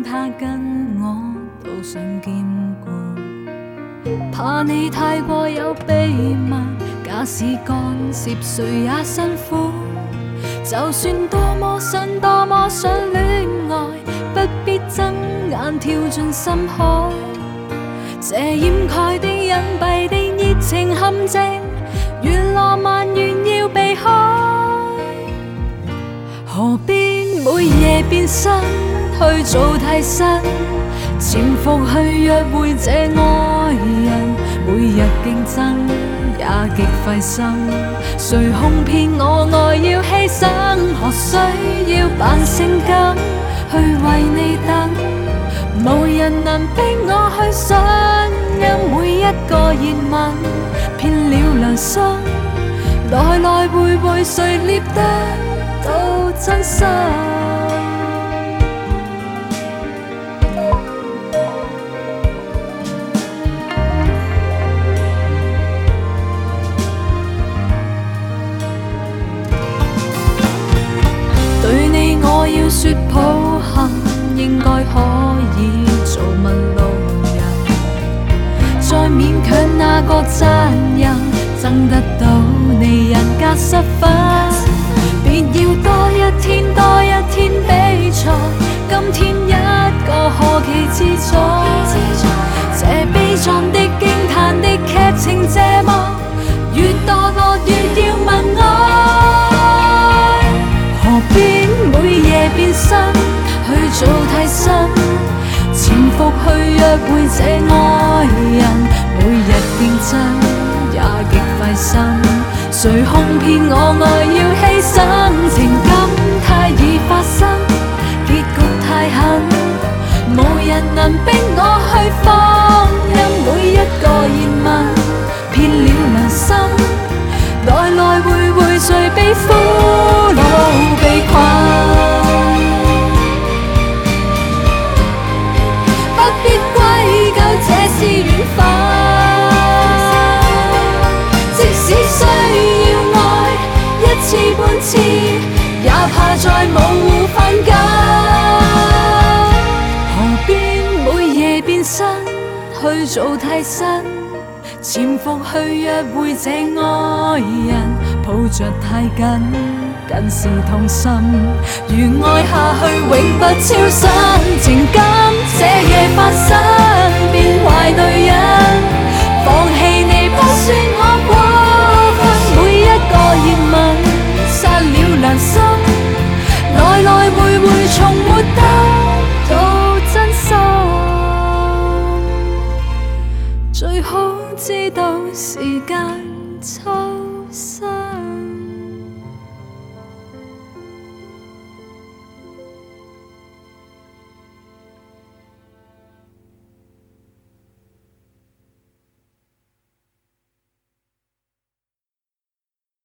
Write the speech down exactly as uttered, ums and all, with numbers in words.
他跟我都想兼顧，怕你太過有秘密，假使干涉誰也辛苦。就算多麼想多麼想戀愛，不必睜眼跳進深海。這掩蓋的隱蔽的熱情陷阱，越浪漫越要避開。何必每夜變身去做替身，潛伏去約會這愛人，每日競爭也極費心。誰哄騙我愛要犧牲？何須要扮性感去為你等？無人能逼我去信任每一個熱吻，騙了良心，來來回回誰獵得到真心？對你我要說抱憾，應該可以做陌路人，再勉強那個責任，爭得到你人格失分。別要多一天多一天比賽，今天一個何其自在。這悲壯的驚嘆的劇情這麼，越墮落越要問愛。何必每夜變身去做替身，潛伏去約會這愛人，每日競爭也極費心。誰哄騙我愛要犧牲？情感太易發生，結局太狠，無人能逼我去放任每一個熱吻，騙了良心，來來回回誰被俘虜被困？不必歸咎這是緣分，即使需要愛一次半次，也怕再模糊分解。何必每夜變身去做替身，潛伏去約會這愛人，抱着太緊，近是痛心。如愛下去永不超生，情感這夜發生，變壞女人，放棄你不算我過分。每一個熱吻殺了良心，來來回回從沒得到真心。最好知道時間抽身。